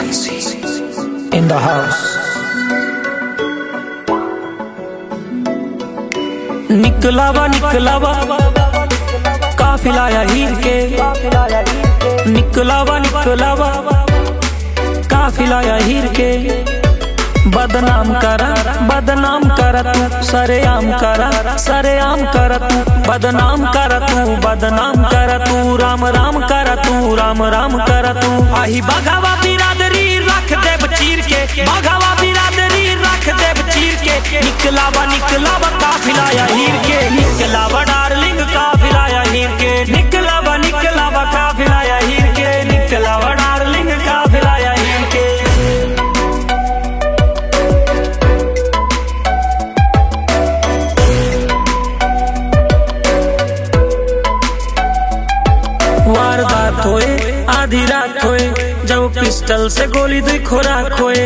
in the house. निकला वा काफिला या हीर के, निकला वा काफिला या हीर के। बदनाम करा तू सरेआम करा तू बदनाम करा तू राम राम करा तू। आही बगावा बिरादरी रख देव चीर के, बगावा बिरादरी रख देव चीर के। निकला वा काफिला या हीर के, निकला वा डार्लिंग काफिला या हीर के। निकला वा काफिला या हीर के, निकला वा डार्लिंग काफिला या हीर के। वारदात होए आधी रात होए, जब पिस्टल से गोली दुई खुराक होए।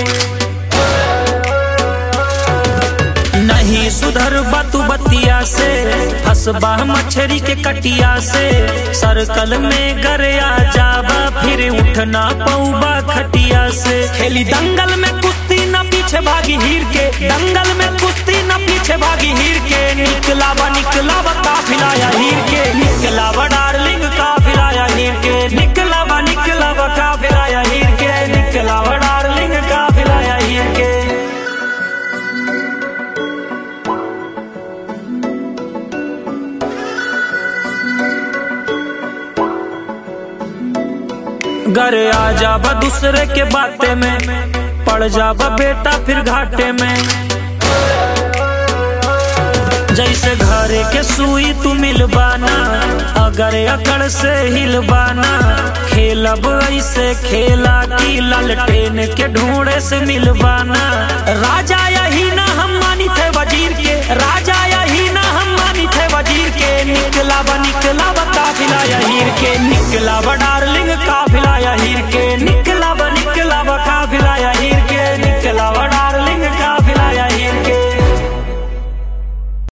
नहीं सुधर बातू बतिया से, हसबा मछरी के कटिया से। सर्कल में गरे आ जाबा, फिर उठना पऊबा खटिया से। खेली दंगल में कुश्ती न पीछे भागी हीर के, दंगल में कुश्ती न पीछे भागी हीर के। निकला वा काफिला या हीर के, निकला वा डार्लिंग काफिला या हीर के। निकला वा काफिला या हीर के, निकला वा डार्लिंग काफिला या हीर के। घरे आ जाबा दूसरे के बाते में, पड़ जाबा बेटा फिर घाटे में। जैसे घरे के सुई तू मिलबाना, अगर अकड़ से हिलबाना। खेलब ऐसे खेला की ललटेन के ढूंढे से मिलबाना। राजा यही ना हम मानी थे वजीर के, राजा यही ना हम मानी थे वजीर के। निकला वा काफिला या हीर के, निकला वा डार्लिंग काफिला या